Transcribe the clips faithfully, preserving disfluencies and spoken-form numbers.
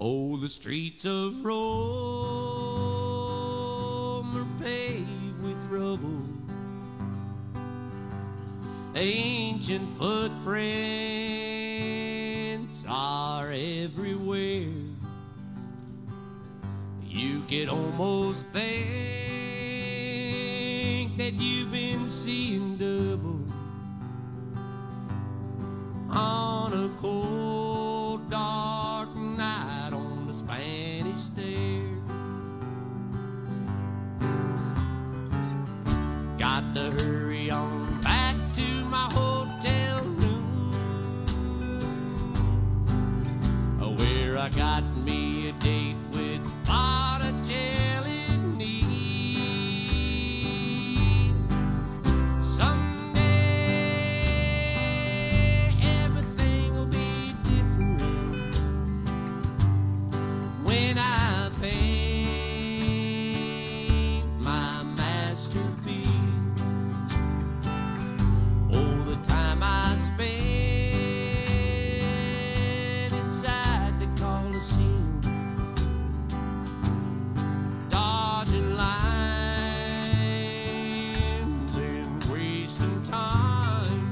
Oh, the streets of Rome are paved with rubble. Ancient footprints are everywhere. You could almost think that you've been seeing double on a cold, dark night on the Spanish Stair. Got to hurry on back to my hotel room, where I got me a date with Botticelli. Someday everything will be different when I paint my masterpiece. Oh, the time I spent inside the Coliseum, dodging lines and wasting time.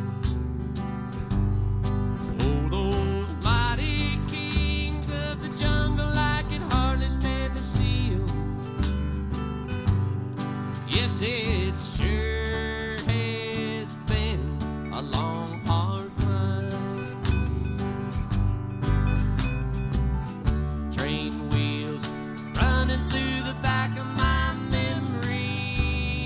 Oh, those mighty kings of the jungle, I could hardly stand to see 'em. Yes, it sure has been a long, hard climb. Train wheels running through the back of my memory,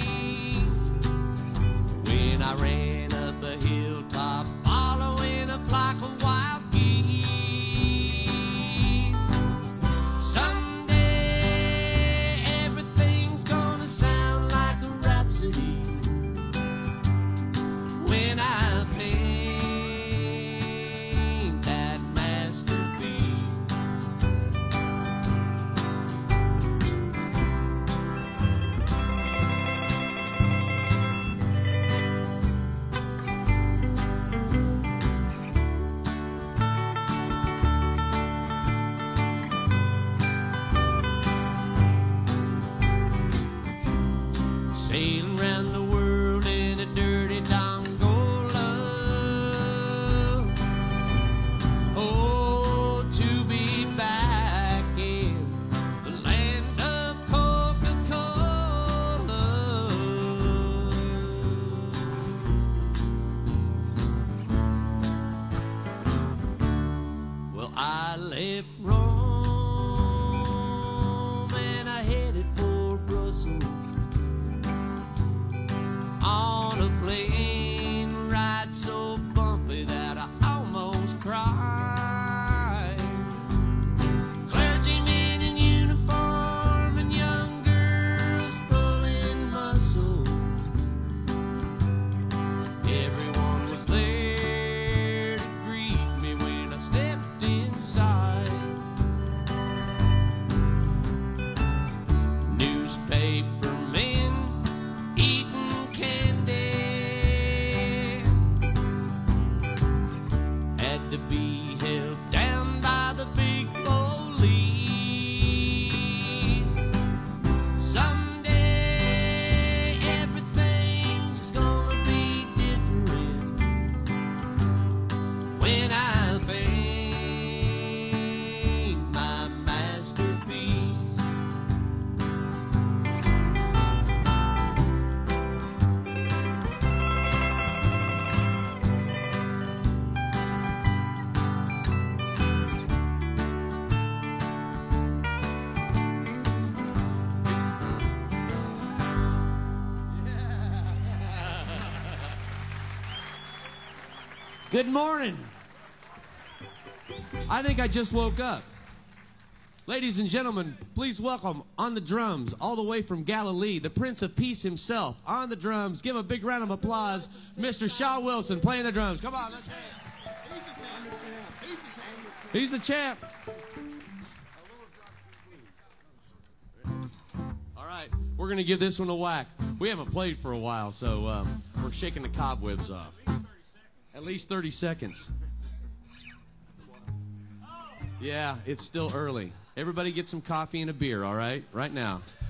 when I ran up a hilltop following a flock of wild geese. Someday everything's gonna sound like a rhapsody when I paint that masterpiece. Sailing round the world in a dirty dongola. Oh, to be back in the land of Coca-Cola. Well, I left Rome and I headed for Brussels on a plane ride so bumpy that I almost cried. Clergymen in uniform and young girls pulling muscle. Everyone was there to greet me when I stepped inside. Newspaper men eating candy had to be held down by the big police. Someday everything's gonna be different when I paint my masterpiece. Good morning. I think I just woke up. Ladies and gentlemen, please welcome on the drums, all the way from Galilee, the Prince of Peace himself. On the drums, give a big round of applause, Mister Shaw Wilson playing the drums. Come on, let's hear it. He's the champ. All right, we're going to give this one a whack. We haven't played for a while, so um, we're shaking the cobwebs off. At least thirty seconds. Yeah, it's still early. Everybody get some coffee and a beer, all right? Right now.